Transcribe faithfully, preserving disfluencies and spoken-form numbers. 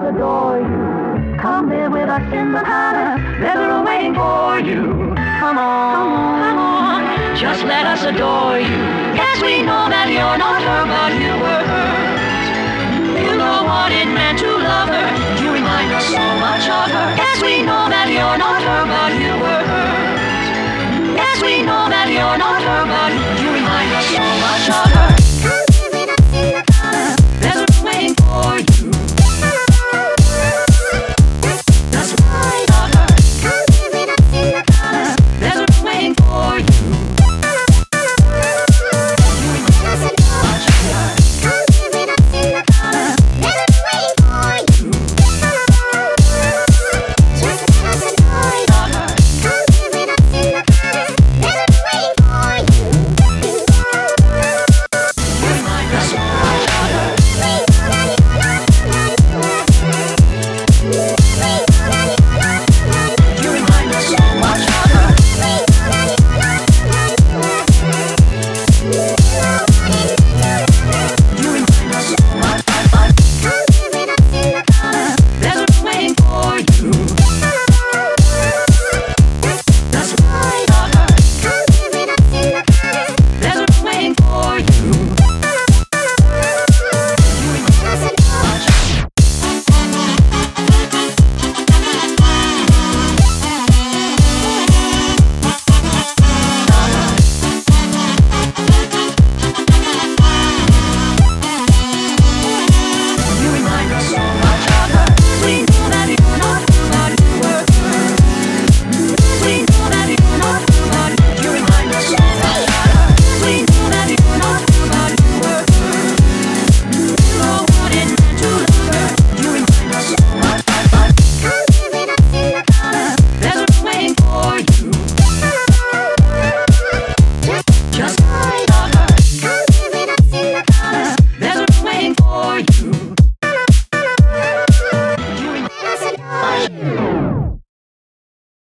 adore you. Come live with us in the palace. There's a room waiting for you. Come on, come on, come on. Just let us adore you. Yes, we know that you're not her, but you were hers. You know what it meant to love her. You remind us so much of her. Yes, we know that you're not her, but you were hers. Yes, we know that you're not her, but